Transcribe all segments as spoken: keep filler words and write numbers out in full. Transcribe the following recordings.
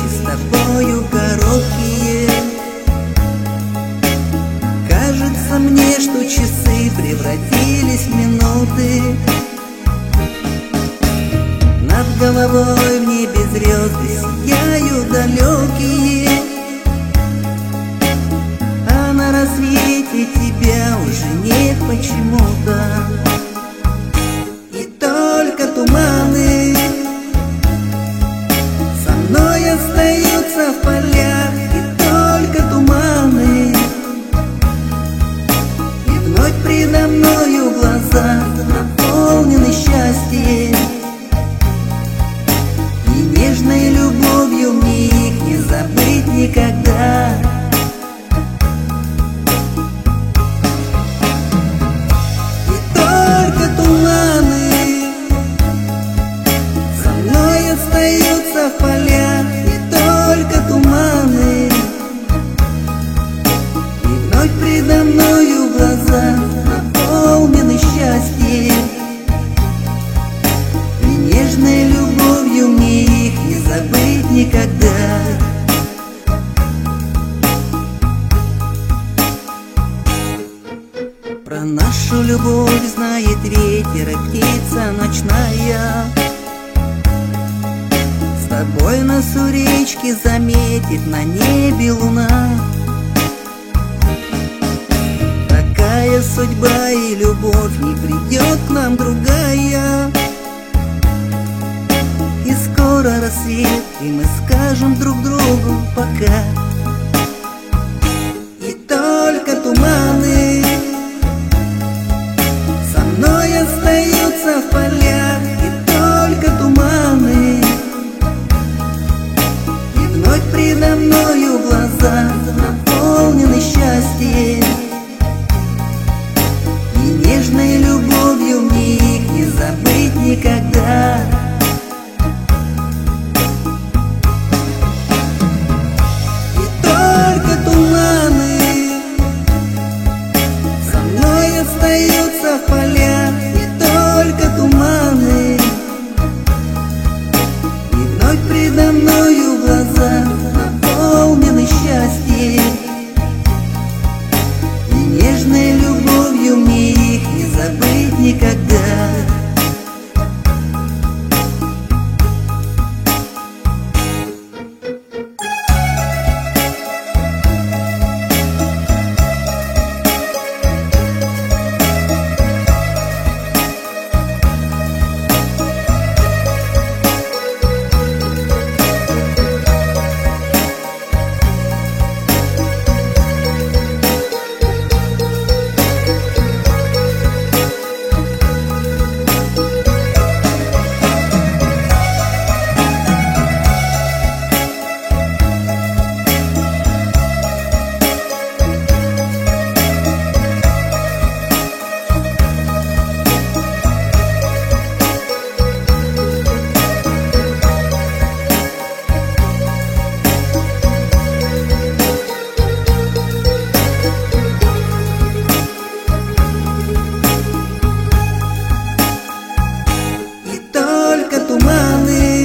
встречи с тобою короткие. Кажется мне, что часы превратились в минуты. Над головой в небе звезды сияют далекие, а на рассвете тебя уже нет почему-то. И только туманы со мной остаются в полях, и только туманы. И вновь предо мною глаза наполнены счастьем, и нежной любовью мне их не забыть никогда. И только туманы со мной остаются в полях, и только туманы. И вновь предо мною глаза наполнены счастьем, и нежной любовью мне их не забыть никогда. Про нашу любовь знает ветер и птица ночная. С тобой нас у речки заметит на небе луна. Такая судьба и любовь, не придет к нам другая. И скоро рассвет, и мы скажем друг другу пока. И только туманы со мной остаются в полях, и только туманы. И вновь предо мною глаза наполнены счастьем, и нежной любовью мне их не забыть никогда. И только туманы со мной остаются в полях, и только туманы. И вновь предо мною глаза наполнены счастьем, и нежной любовью мне их не забыть никогда. Туманы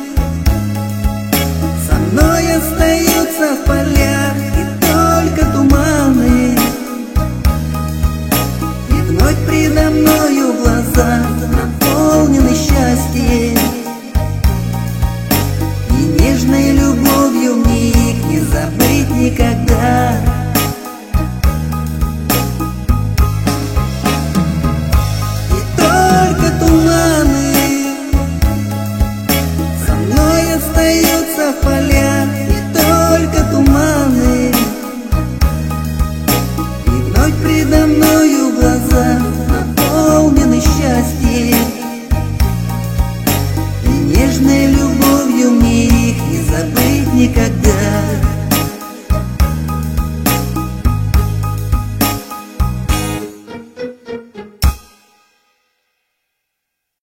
со мной остаются в полях, и только туманы. И вновь предо мною глаза наполнены счастьем, и нежной любовью мне их не забыть никогда. И только туманы остаются в полях, и только туманы. И вновь предо мною глаза наполнены счастьем, и нежной любовью мне их не забыть никогда.